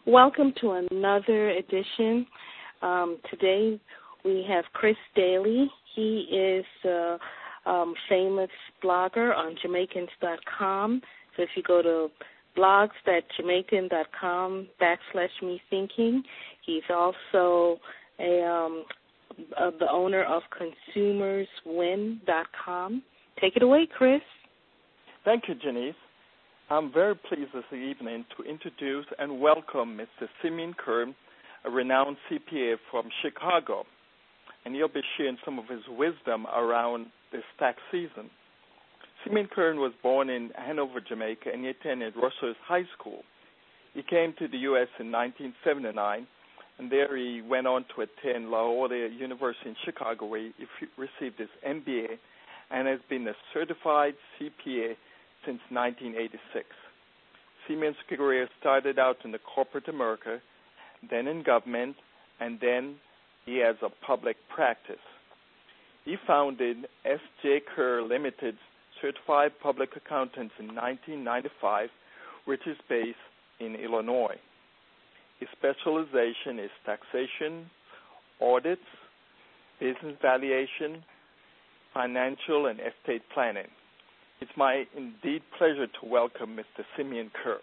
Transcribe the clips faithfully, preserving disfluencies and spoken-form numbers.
Welcome to another edition. Um, today we have Chris Daly. He is a um, famous blogger on Jamaicans dot com. So if you go to blogs dot jamaican dot com backslash me thinking, he's also a, um, a, the owner of consumers win dot com. Take it away, Chris. Thank you, Janice. I'm very pleased this evening to introduce and welcome Mister Simeon Kern, a renowned C P A from Chicago, and he'll be sharing some of his wisdom around this tax season. Simeon Kern was born in Hanover, Jamaica, and he attended Russell's High School. He came to the U S in nineteen seventy-nine, and there he went on to attend La Jolla University in Chicago, where he received his M B A and has been a certified C P A since nineteen eighty-six. Simeon's career started out in the corporate America, then in government, and then he has a public practice. He founded S J Kerr Limited Certified Public Accountants in nineteen ninety-five, which is based in Illinois. His specialization is taxation, audits, business valuation, financial, and estate planning. It's my indeed pleasure to welcome Mister Simeon Kerr.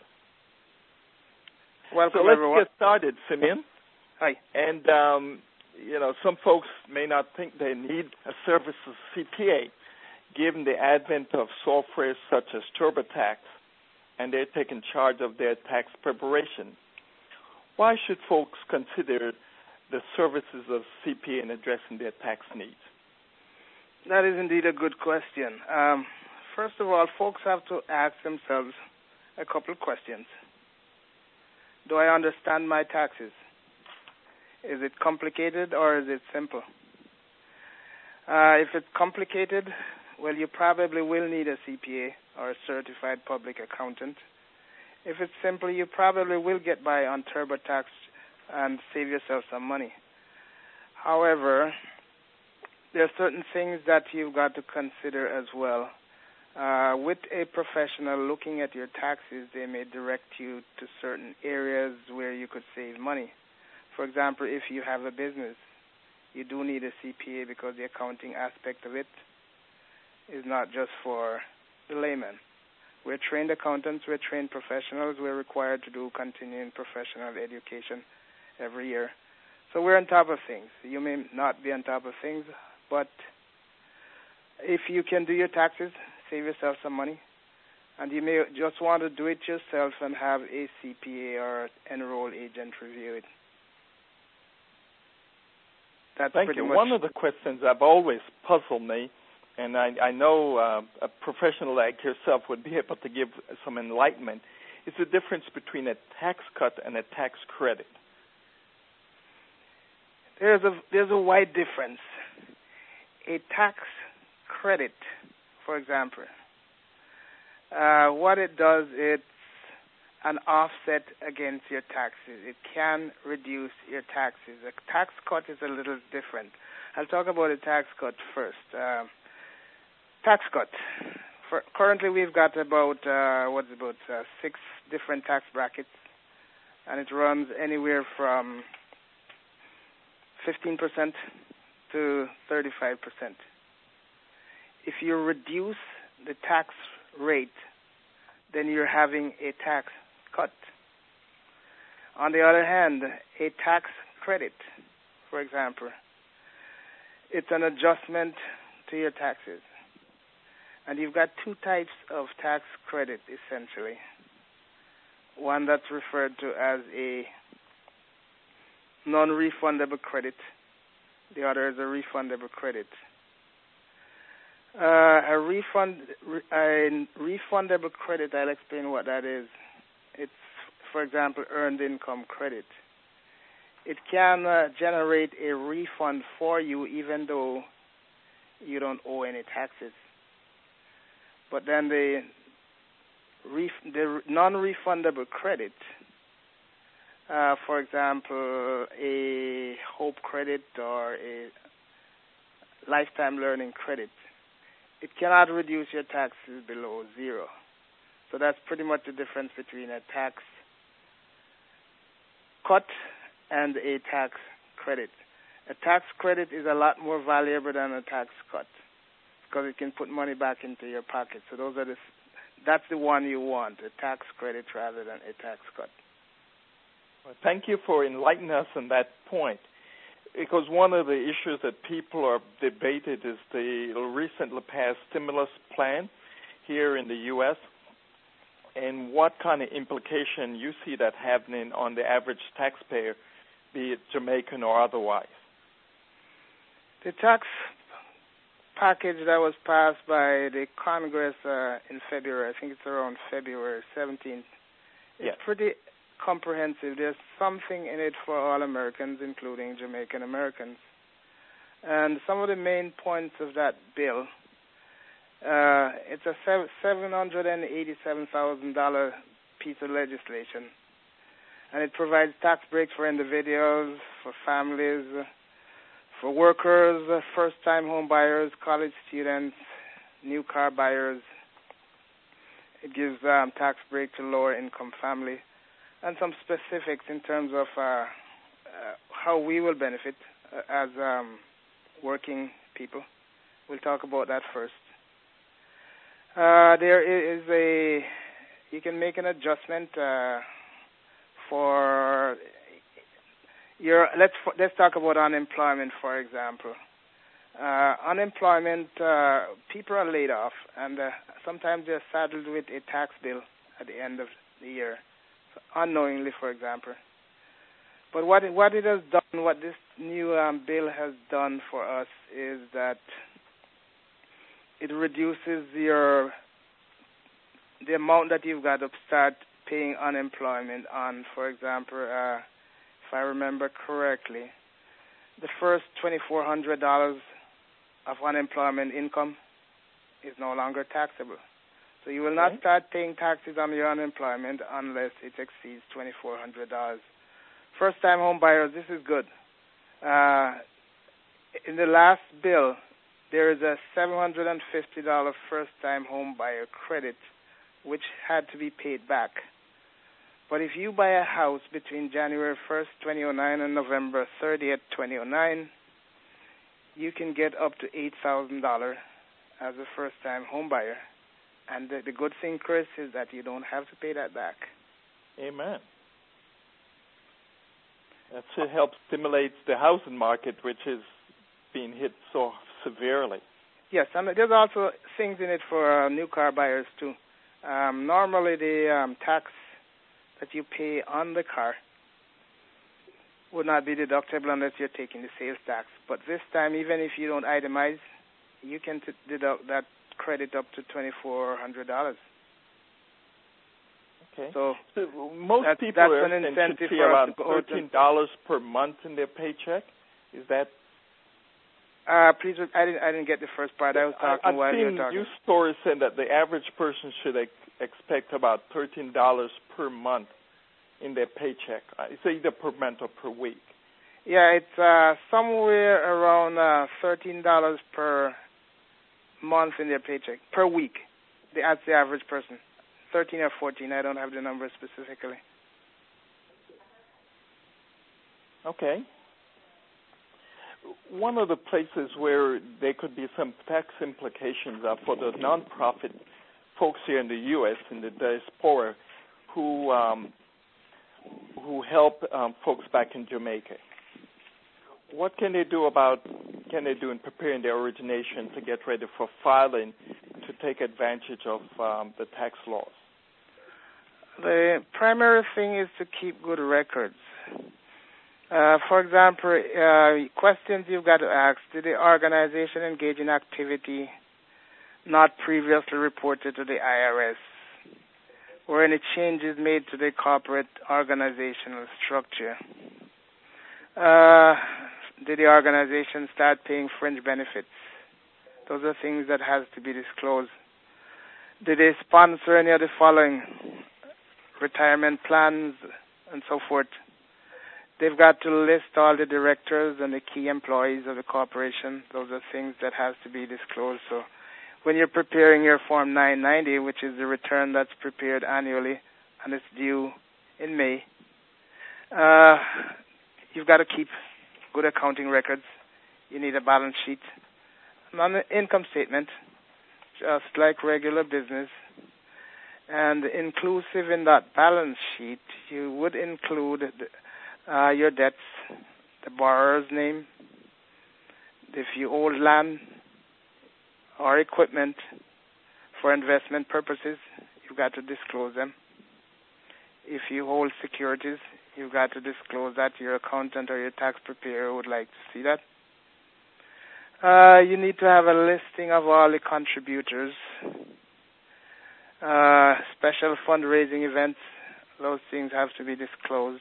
Welcome, so let's everyone. get started, Simeon. Hi. And, um, you know, some folks may not think they need a service as a C P A, given the advent of software such as TurboTax, and they're taking charge of their tax preparation. Why should folks consider the services of C P A in addressing their tax needs? That is indeed a good question. Um, First of all, folks have to ask themselves a couple of questions. Do I understand my taxes? Is it complicated or is it simple? Uh, if it's complicated, well, you probably will need a C P A or a certified public accountant. If it's simple, you probably will get by on TurboTax and save yourself some money. However, there are certain things that you've got to consider as well. Uh, with a professional looking at your taxes, they may direct you to certain areas where you could save money. For example, if you have a business, you do need a C P A because the accounting aspect of it is not just for the layman. We're trained accountants, we're trained professionals, we're required to do continuing professional education every year. So we're on top of things. You may not be on top of things, but if you can do your taxes, save yourself some money, and you may just want to do it yourself and have a C P A or enroll agent review it. That's Thank pretty you. much. One of the questions I've always puzzled me, and I, I know uh, a professional like yourself would be able to give some enlightenment, is the difference between a tax cut and a tax credit. There's a there's a wide difference. A tax credit, for example, uh, what it does, it's an offset against your taxes. It can reduce your taxes. A tax cut is a little different. I'll talk about a tax cut first. Uh, tax cut. For, currently, we've got about uh, what's about uh, six different tax brackets, and it runs anywhere from fifteen percent to thirty-five percent. If you reduce the tax rate, then you're having a tax cut. On the other hand, a tax credit, for example, it's an adjustment to your taxes. And you've got two types of tax credit, essentially. One that's referred to as a non-refundable credit. The other is a refundable credit. Uh, a refund, a refundable credit, I'll explain what that is. It's, for example, earned income credit. It can uh, generate a refund for you even though you don't owe any taxes. But then the, ref- the non-refundable credit, uh, for example, a Hope credit or a lifetime learning credit, it cannot reduce your taxes below zero. So that's pretty much the difference between a tax cut and a tax credit. A tax credit is a lot more valuable than a tax cut because it can put money back into your pocket. So those are the, that's the one you want, a tax credit rather than a tax cut. Well, thank you for enlightening us on that point, because one of the issues that people are debated is the recently passed stimulus plan here in the U S and what kind of implication you see that happening on the average taxpayer, be it Jamaican or otherwise. The tax package that was passed by the Congress uh, in February, I think it's around February seventeenth, yes. It's pretty comprehensive. There's something in it for all Americans, including Jamaican Americans. And some of the main points of that bill, uh, it's a seven hundred eighty-seven thousand dollars piece of legislation. And it provides tax breaks for individuals, for families, for workers, first-time home buyers, college students, new car buyers. It gives um, tax break to lower-income families, and some specifics in terms of uh, uh, how we will benefit uh, as um, working people. We'll talk about that first. Uh, there is a, you can make an adjustment uh, for your, let's let's talk about unemployment, for example. Uh, unemployment, uh, people are laid off, and uh, sometimes they're saddled with a tax bill at the end of the year, unknowingly, for example. But what it, what it has done, what this new um, bill has done for us is that it reduces your the amount that you've got to start paying unemployment on. For example, uh, if I remember correctly, the first twenty-four hundred dollars of unemployment income is no longer taxable. So you will not okay. start paying taxes on your unemployment unless it exceeds twenty-four hundred dollars. First-time home buyers, this is good. Uh, in the last bill, there is a seven hundred fifty dollars first-time home buyer credit, which had to be paid back. But if you buy a house between January first, twenty oh nine and November thirtieth, twenty oh nine, you can get up to eight thousand dollars as a first-time home buyer. And the, the good thing, Chris, is that you don't have to pay that back. Amen. That should help stimulate the housing market, which is being hit so severely. Yes, and there's also things in it for uh, new car buyers, too. Um, normally, the um, tax that you pay on the car would not be deductible unless you're taking the sales tax. But this time, even if you don't itemize, you can t- deduct that credit up to twenty-four hundred dollars. Okay. So, so most that, people that's are an incentive should see for around us to go thirteen dollars per month in their paycheck. Is that? Uh, please, I didn't. I didn't get the first part. I was talking I've while you were seen talking. news stories saying that the average person should ex- expect about thirteen dollars per month in their paycheck. Uh, it's either per month or per week. Yeah, it's uh, somewhere around uh, thirteen dollars per month in their paycheck per week. That's the average person. Thirteen or fourteen. I don't have the number specifically. Okay. One of the places where there could be some tax implications are for the nonprofit folks here in the U S in the diaspora who um, who help um, folks back in Jamaica. What can they do about can they do in preparing their origination to get ready for filing to take advantage of um, the tax laws? The primary thing is to keep good records. Uh, for example, uh, questions you've got to ask: did the organization engage in activity not previously reported to the I R S? Were any changes made to the corporate organizational structure? Uh, did the organization start paying fringe benefits? Those are things that has to be disclosed. Did they sponsor any of the following? Retirement plans and so forth. They've got to list all the directors and the key employees of the corporation. Those are things that has to be disclosed. So when you're preparing your Form nine ninety, which is the return that's prepared annually and it's due in May, Uh, you've got to keep good accounting records. You need a balance sheet. And on the income statement, just like regular business. And inclusive in that balance sheet, you would include uh, your debts, the borrower's name, if you owe land or equipment for investment purposes, you've got to disclose them. If you hold securities, you've got to disclose that to your accountant or your tax preparer would like to see that. Uh, you need to have a listing of all the contributors. Uh, special fundraising events, those things have to be disclosed.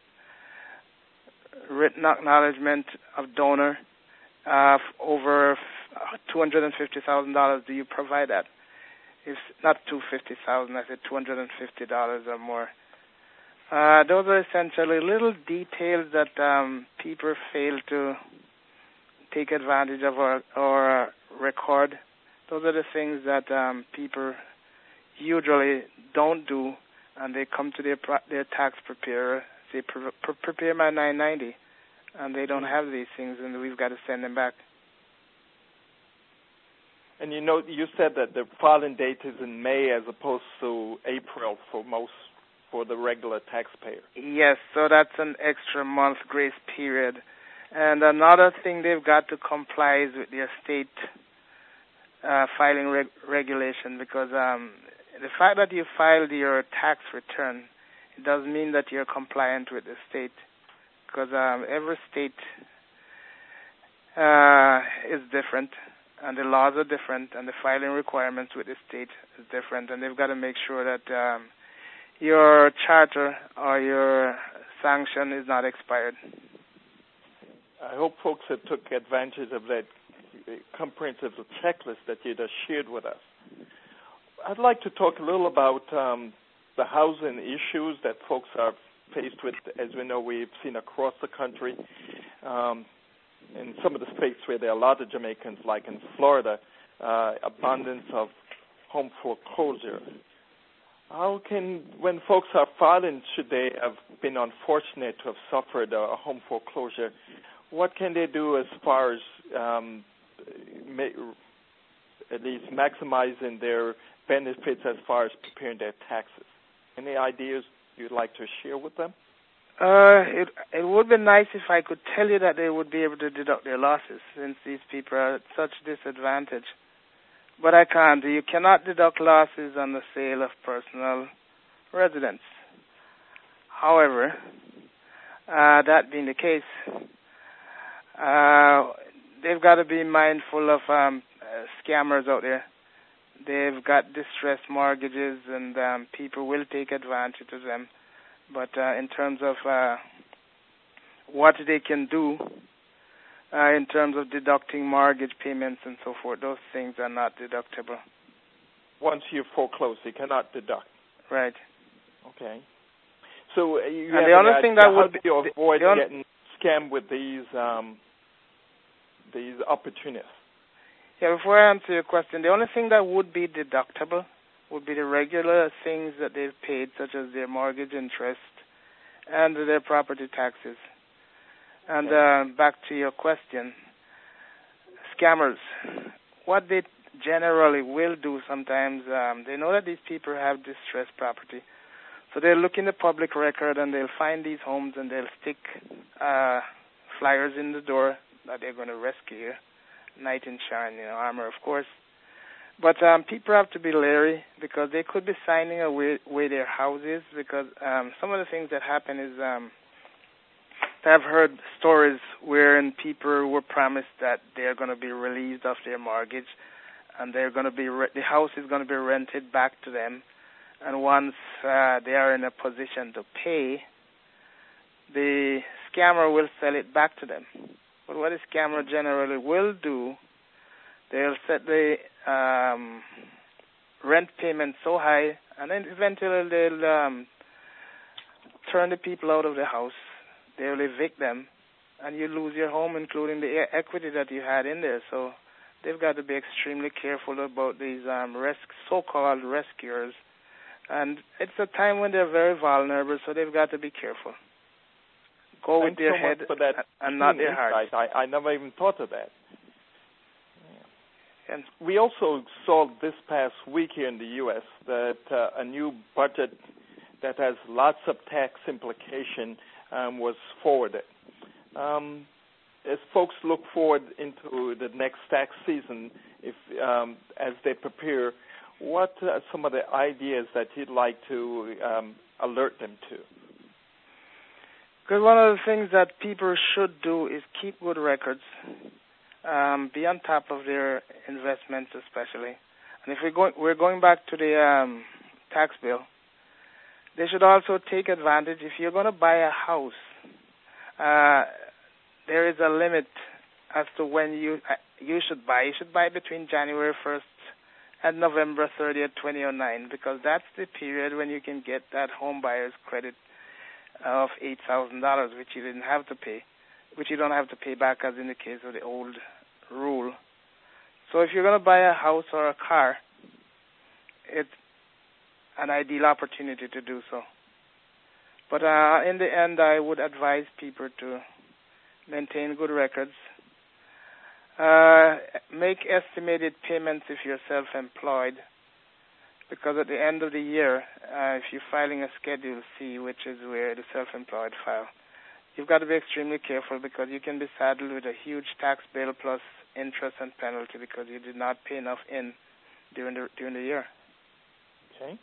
Written acknowledgement of donor uh, over two hundred fifty thousand dollars. Do you provide that? If not two hundred fifty thousand dollars, I said two hundred fifty dollars or more. Uh, those are essentially little details that um, people fail to take advantage of or, or uh, record. Those are the things that um, people usually don't do, and they come to their their tax preparer, say, pre- pre- prepare my nine ninety, and they don't have these things, and we've got to send them back. And you know, you said that the filing date is in May as opposed to April for most, for the regular taxpayer. Yes, so that's an extra month grace period. And another thing they've got to comply is with their state uh, filing reg- regulation, because um, the fact that you filed your tax return, it doesn't mean that you're compliant with the state, because um, every state uh, is different, and the laws are different, and the filing requirements with the state is different, and they've got to make sure that um, your charter or your sanction is not expired. I hope folks have took advantage of that comprehensive checklist that you just shared with us. I'd like to talk a little about um, the housing issues that folks are faced with. As we know, we've seen across the country, um, in some of the states where there are a lot of Jamaicans, like in Florida, uh, abundance of home foreclosure. How can, when folks are filing, should they have been unfortunate to have suffered a home foreclosure, what can they do as far as um, ma- at least maximizing their benefits as far as preparing their taxes? Any ideas you'd like to share with them? Uh, it it would be nice if I could tell you that they would be able to deduct their losses, since these people are at such disadvantage. But I can't. You cannot deduct losses on the sale of personal residence. However, uh, that being the case, uh, they've got to be mindful of um, uh, scammers out there. They've got distressed mortgages, and um, people will take advantage of them. But uh, in terms of uh, what they can do, uh, in terms of deducting mortgage payments and so forth, those things are not deductible. Once you foreclose, you cannot deduct. Right. Okay. So uh, you and have the only thing that how would do you avoid the, the getting scammed with these um, these opportunists? Yeah, before I answer your question, the only thing that would be deductible would be the regular things that they've paid, such as their mortgage interest and their property taxes. And uh, back to your question, scammers, what they generally will do sometimes, um, they know that these people have distressed property. So they'll look in the public record and they'll find these homes and they'll stick uh, flyers in the door that they're going to rescue you. Knight in shine, you know, armor, of course. But um, people have to be leery because they could be signing away, away their houses, because um, some of the things that happen is um, I've heard stories wherein people were promised that they're going to be relieved of their mortgage and they're going to be re- the house is going to be rented back to them, and once uh, they are in a position to pay, the scammer will sell it back to them. But what a scammer generally will do, they'll set the um, rent payment so high, and then eventually they'll um, turn the people out of the house. They'll evict them, and you lose your home, including the equity that you had in there. So they've got to be extremely careful about these um, res- so-called rescuers. And it's a time when they're very vulnerable, so they've got to be careful. Go Thanks with their so head much for that and not their heart. I, I never even thought of that. Yeah. And we also saw this past week here in the U S that uh, a new budget that has lots of tax implication um, was forwarded. Um, as folks look forward into the next tax season, if um, as they prepare, what are some of the ideas that you'd like to um, alert them to? Because one of the things that people should do is keep good records, um, be on top of their investments especially. And if we're going, we're going back to the um, tax bill, they should also take advantage. If you're going to buy a house, uh, there is a limit as to when you uh, you should buy. You should buy between January first and November thirtieth, twenty oh nine, because that's the period when you can get that home buyer's credit of eight thousand dollars, which you didn't have to pay, which you don't have to pay back as in the case of the old rule. So if you're going to buy a house or a car, it's an ideal opportunity to do so. But uh, in the end, I would advise people to maintain good records. Uh, make estimated payments if you're self-employed, because at the end of the year, uh, if you're filing a Schedule C, which is where the self-employed file, you've got to be extremely careful because you can be saddled with a huge tax bill plus interest and penalty because you did not pay enough in during the during the year. Okay.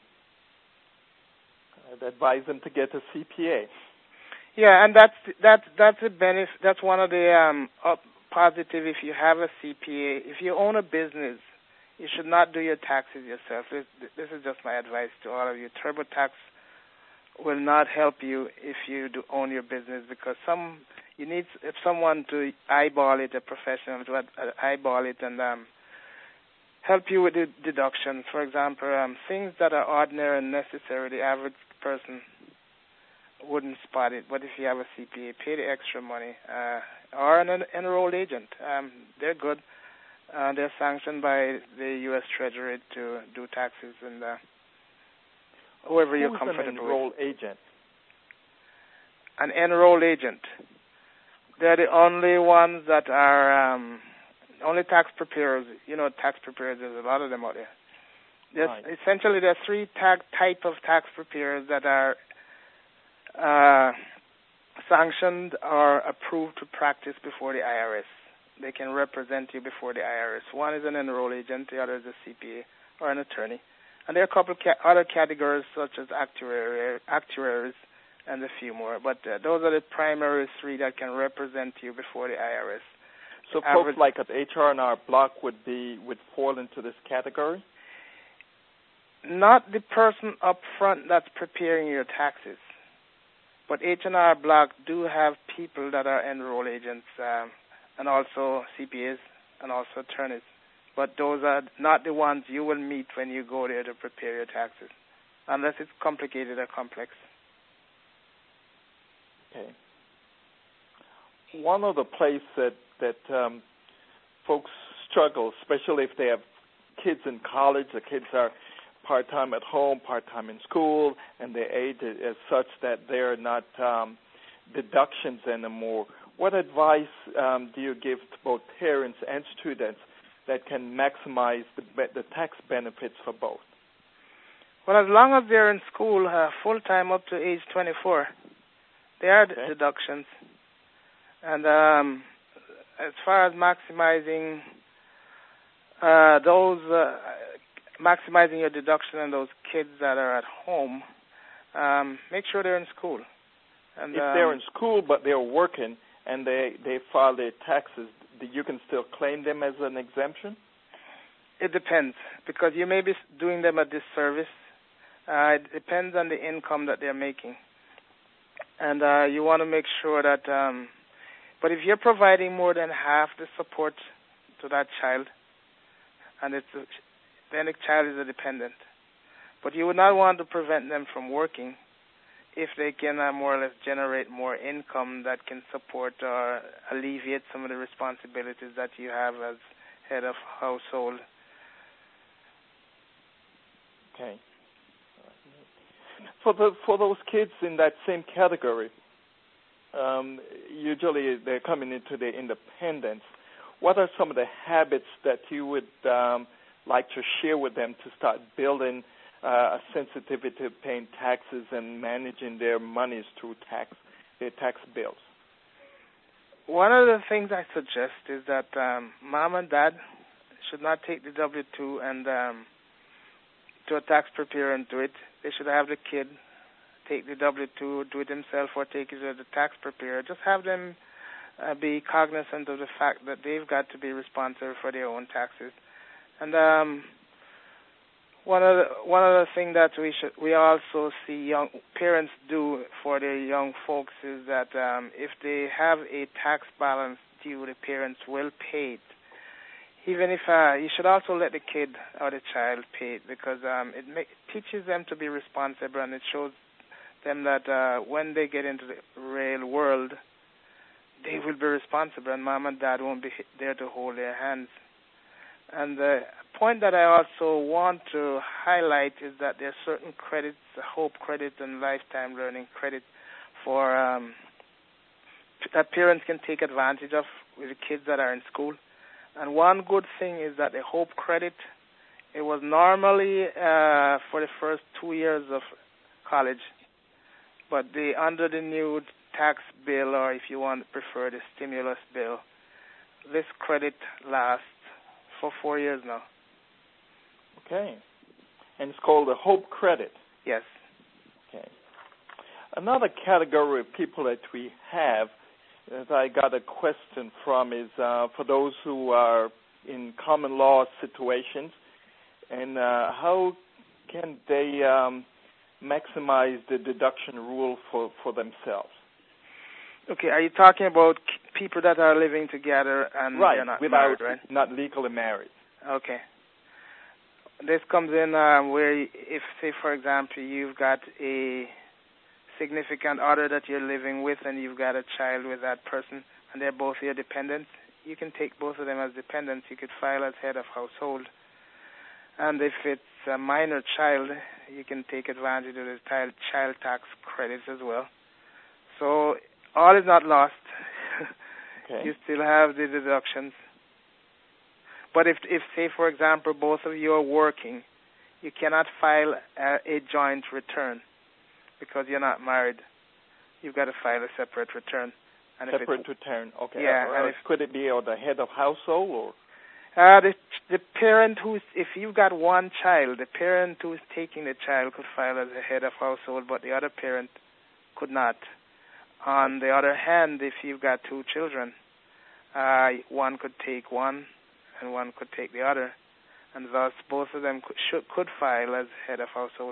I'd advise them to get a C P A. Yeah, and that's that's that's a benefit. That's one of the um, up positive. If you have a C P A, if you own a business, you should not do your taxes yourself. This, this is just my advice to all of you. TurboTax will not help you if you do own your business because some you need if someone to eyeball it, a professional to eyeball it and um, help you with the deductions. For example, um, things that are ordinary and necessary, the average person wouldn't spot it. But if you have a C P A, pay the extra money. Uh, or an enrolled agent. Um, they're good. Uh, they're sanctioned by the U S Treasury to do taxes and uh, whoever Who's you're comfortable an enrolled with. agent? An enrolled agent. They're the only ones that are um, only tax preparers. You know, tax preparers. There's a lot of them out there. There's Right. Essentially, there are three tag, type of tax preparers that are uh, sanctioned or approved to practice before the I R S. They can represent you before the I R S. One is an enrolled agent, the other is a C P A or an attorney. And there are a couple of ca- other categories such as actuary, actuaries and a few more. But uh, those are the primary three that can represent you before the I R S. So Average, folks like at H R and R Block would be would fall into this category? Not the person up front that's preparing your taxes. But H and R Block do have people that are enrolled agents um, and also C P As and also attorneys. But those are not the ones you will meet when you go there to prepare your taxes, unless it's complicated or complex. Okay. One of the places that, that um, folks struggle, especially if they have kids in college, the kids are part-time at home, part-time in school, and their age is such that they're not um, deductions anymore. What advice um, do you give to both parents and students that can maximize the, the tax benefits for both? Well, as long as they're in school uh, full-time up to age twenty-four, there are okay. deductions. And um, as far as maximizing uh, those, uh, maximizing your deduction on those kids that are at home, um, make sure they're in school. And, if um, they're in school but they're working and they, they file their taxes, you can still claim them as an exemption? It depends, because you may be doing them a disservice. Uh, it depends on the income that they're making. And uh, you want to make sure that, um, but if you're providing more than half the support to that child, and it's a, then the child is a dependent. But you would not want to prevent them from working if they can uh, more or less generate more income that can support or alleviate some of the responsibilities that you have as head of household. Okay. For the for those kids in that same category, um, usually they're coming into their independence. What are some of the habits that you would um, like to share with them to start building uh, a sensitivity to paying taxes and managing their monies through tax, their tax bills? One of the things I suggest is that um, mom and dad should not take the W two and um, to a tax preparer and do it. They should have the kid take the W two, do it himself, or take it to the tax preparer. Just have them uh, be cognizant of the fact that they've got to be responsible for their own taxes. And um, one of the, one of the things that we should we also see young parents do for their young folks is that um, if they have a tax balance due, the parents will pay it. Even if uh, you should also let the kid or the child pay it, because um, it make, teaches them to be responsible, and it shows them that uh, when they get into the real world, they will be responsible, and mom and dad won't be there to hold their hands. And the point that I also want to highlight is that there are certain credits, Hope Credit and Lifetime Learning Credit, for um, that parents can take advantage of with the kids that are in school. And one good thing is that the Hope Credit, it was normally uh, for the first two years of college, but the under the new tax bill, or if you want to prefer the stimulus bill, this credit lasts for four years now. Okay. And it's called the Hope Credit. Yes. Okay. Another category of people that we have that I got a question from is uh, for those who are in common law situations, and uh, how can they um, maximize the deduction rule for, for themselves? Okay, are you talking about people that are living together and right, they're not without, married, right? Not legally married. Okay. This comes in um, where if, say, for example, you've got a significant other that you're living with and you've got a child with that person and they're both your dependents, you can take both of them as dependents. You could file as head of household. And if it's a minor child, you can take advantage of the child, child tax credits as well. So all is not lost. Okay. You still have the deductions. But if, if, say, for example, both of you are working, you cannot file a, a joint return because you're not married. You've got to file a separate return. And separate if return, okay. Yeah. Uh, and if, could it be on the head of household or? Uh, the the parent who's, if you've got one child, the parent who's taking the child could file as a head of household, but the other parent could not. On the other hand, if you've got two children, uh, one could take one and one could take the other, and thus both of them could, should, could file as head of household.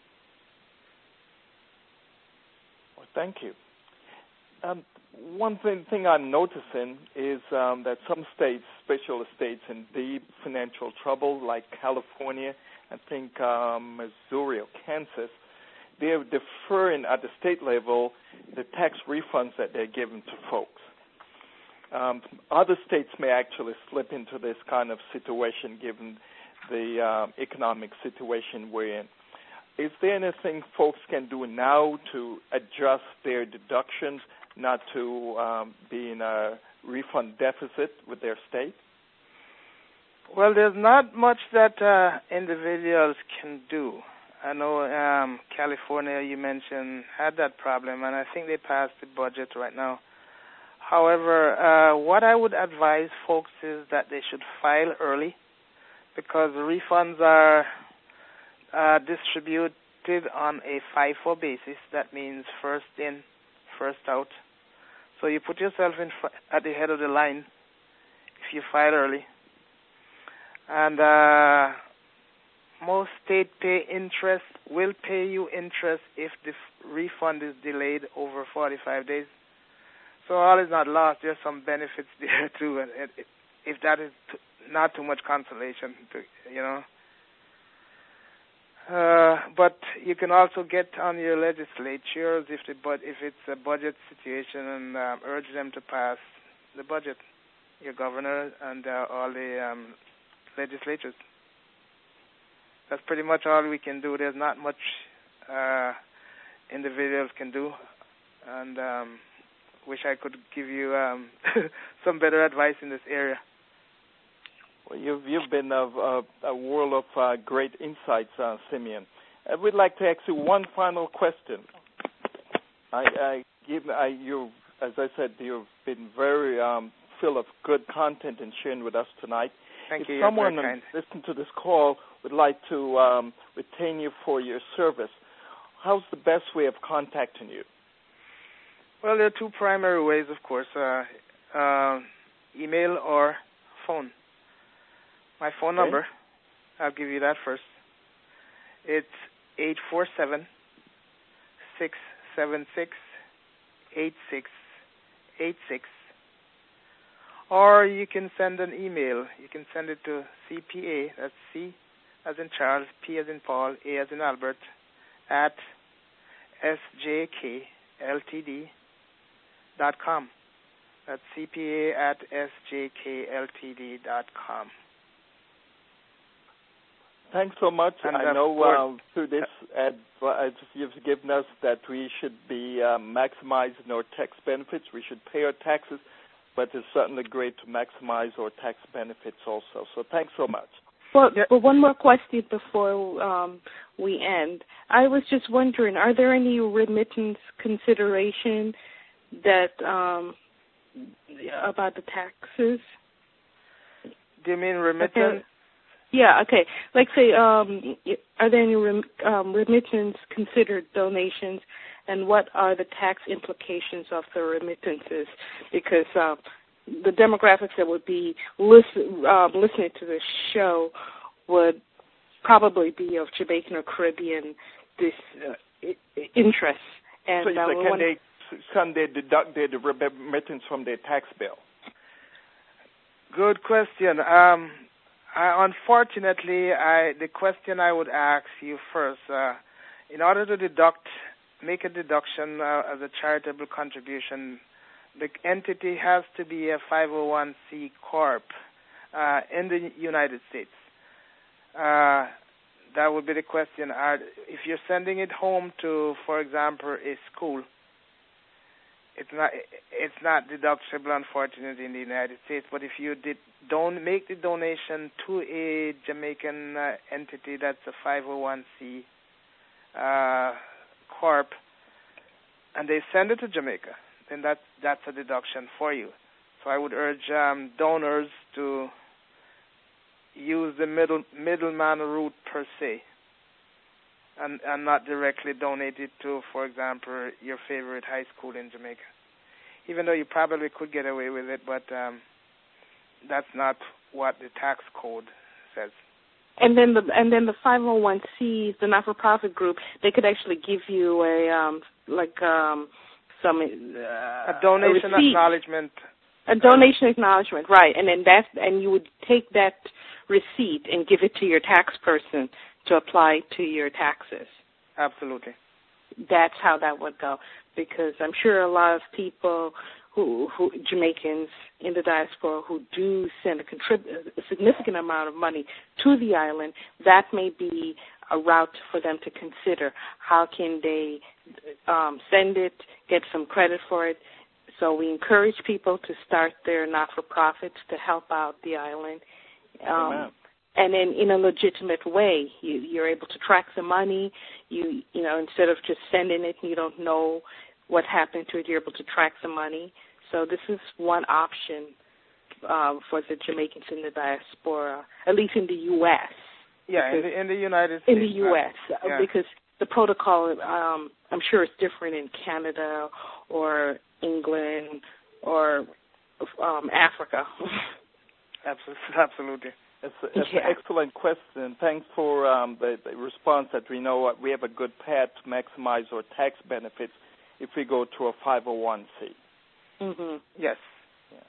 Well, thank you. Um, one thing, thing I'm noticing is um, that some states, special states in deep financial trouble, like California, I think um, Missouri or Kansas, they're deferring at the state level the tax refunds that they're giving to folks. Um, other states may actually slip into this kind of situation given the uh, economic situation we're in. Is there anything folks can do now to adjust their deductions not to um, be in a refund deficit with their state? Well, there's not much that uh, individuals can do. I know um, California, you mentioned, had that problem, and I think they passed the budget right now. However, uh, what I would advise folks is that they should file early because the refunds are uh, distributed on a FIFO basis. That means first in, first out. So you put yourself in fr- at the head of the line if you file early. And uh, most state pay interest will pay you interest if the f- refund is delayed over forty-five days. So all is not lost. There's some benefits there too, and it, it, if that is t- not too much consolation, to, you know. Uh, but you can also get on your legislatures if the bud- if it's a budget situation and um, urge them to pass the budget, your governor and uh, all the um, legislatures. That's pretty much all we can do. There's not much uh, individuals can do, and um, wish I could give you um, some better advice in this area. Well, you've, you've been a, a, a world of uh, great insights, uh, Simeon. I would like to ask you one final question. I, I give I, you, as I said, you've been very um, full of good content and sharing with us tonight. Thank if you. someone listening to this call would like to um, retain you for your service, how's the best way of contacting you? Well, there are two primary ways, of course, uh, uh, email or phone. My phone okay. number, I'll give you that first. It's eight four seven, six seven six, eight six eight six. Or you can send an email. You can send it to C P A, that's C as in Charles, P as in Paul, A as in Albert, at S J K L T D dot com. That's C P A at S J K L T D dot com. Thanks so much. And I know uh, through this advice you've given us that we should be uh, maximizing our tax benefits. We should pay our taxes, but it's certainly great to maximize our tax benefits also. So thanks so much. Well, yeah. well one more question before um, we end. I was just wondering, are there any remittance consideration that um, about the taxes? Do you mean remittance? Okay. Yeah, okay. Like, say, um, are there any rem- um, remittance considered donations, and what are the tax implications of the remittances? Because uh, the demographics that would be listen, uh, listening to this show would probably be of Jamaican or Caribbean this, uh, interests. And, so you uh, say, can one- they, can they deduct their remittance from their tax bill? Good question. Um, I, unfortunately, I, the question I would ask you first, uh, in order to deduct, make a deduction uh, as a charitable contribution, the entity has to be a five oh one c corp uh, in the United States. Uh, that would be the question. Are, if you're sending it home to, for example, a school, it's not it's not deductible, unfortunately, in the United States. But if you did don't make the donation to a Jamaican uh, entity that's a five oh one c uh, corp, and they send it to Jamaica, then that that's a deduction for you. So I would urge um, donors to use the middle middleman route per se, and, and not directly donate it to, for example, your favorite high school in Jamaica. Even though you probably could get away with it, but um, that's not what the tax code says. And then the and then the five oh one c, the not-for-profit group, they could actually give you a um, like um, some uh, a donation a acknowledgement. A donation acknowledgement, right? And then that and you would take that receipt and give it to your tax person to apply to your taxes. Absolutely. That's how that would go, because I'm sure a lot of people who, who Jamaicans in the diaspora who do send a, contrib- a significant amount of money to the island, that may be a route for them to consider. How can they um, send it, get some credit for it? So we encourage people to start their not-for-profits to help out the island. Um, and then in a legitimate way, you, you're able to track the money. You you know, instead of just sending it and you don't know what happened to it, you're able to track the money. So this is one option um, for the Jamaicans in the diaspora, at least in the U S Yeah, in the, in the United States. In the U S Uh, yeah. Because the protocol, um, I'm sure it's different in Canada or England or um, Africa. Absolutely. It's, a, it's yeah. an excellent question. Thanks for um, the, the response that we know we have a good path to maximize our tax benefits if we go to a five oh one c. Mm-hmm. Yes. Yeah.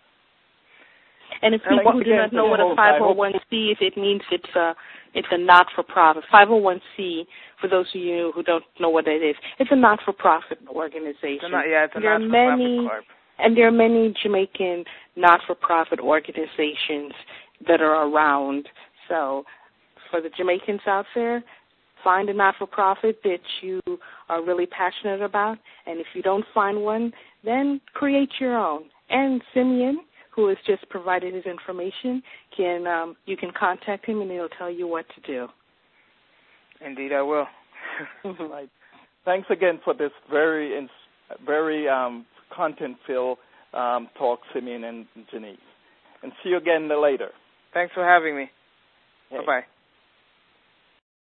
And if people who do not know what a five oh one c is, it means it's a it's a not-for-profit. five oh one c, for those of you who don't know what it is, it's a not-for-profit organization. It's not, yeah, it's a there not-for-profit are many, corp. And there are many Jamaican not-for-profit organizations that are around. So for the Jamaicans out there, find a not-for-profit that you are really passionate about, and if you don't find one, then create your own. And Simeon, who has just provided his information, can um, you can contact him and he'll tell you what to do. Indeed, I will. Right. Thanks again for this very, very um, content-filled um, talk, Simeon and Janice. And see you again later. Thanks for having me. Hey. Bye-bye.